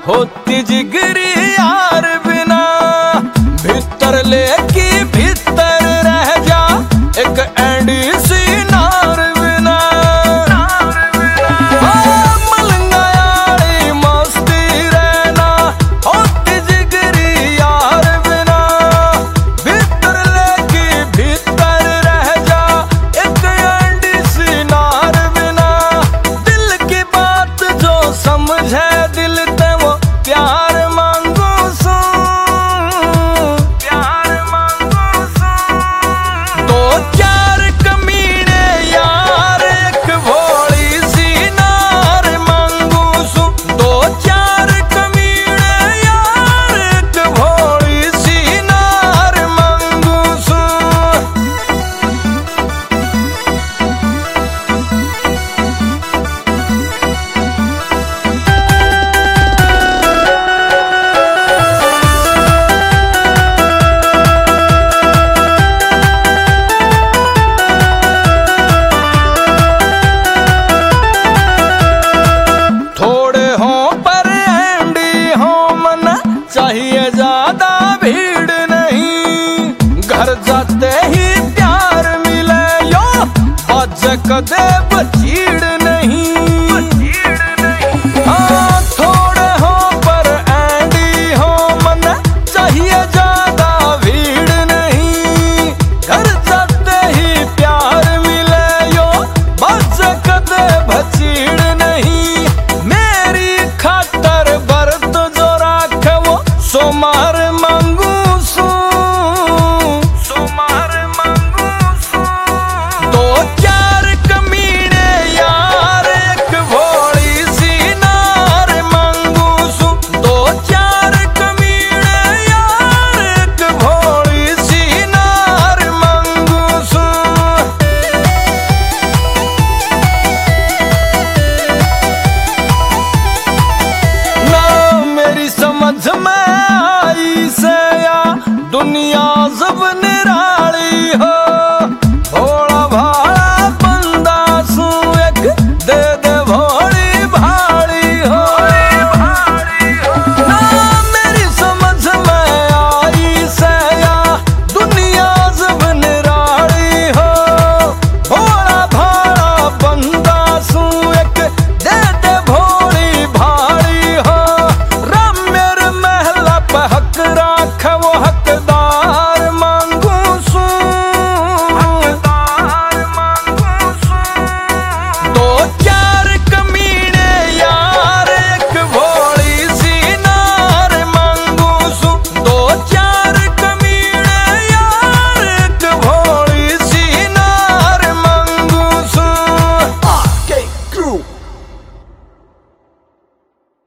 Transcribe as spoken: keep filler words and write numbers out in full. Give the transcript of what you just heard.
होती जिगरी यार बिना, भीतर लेके भीतर रह जा एक एंडी सी नार बिना। मलंगा यारी मस्ती रहना, होती जिगरी यार बिना, भीतर लेके भीतर रह जा एक एंडी सी नार बिना। दिल की बात जो समझे दिल ते वो प्यार मांगू सू, प्यार मांगू सू। दो चार कमीने यार एक भोली सी नार मांगू सू, दो चार कमीने यार एक भोली सी नार मांगू सू। थोड़े हो पर एंडी हो मन, चाहिए ज्यादा भीड़ नहीं। घर जाते ही प्यार मिले यो, आज कदे बचीड़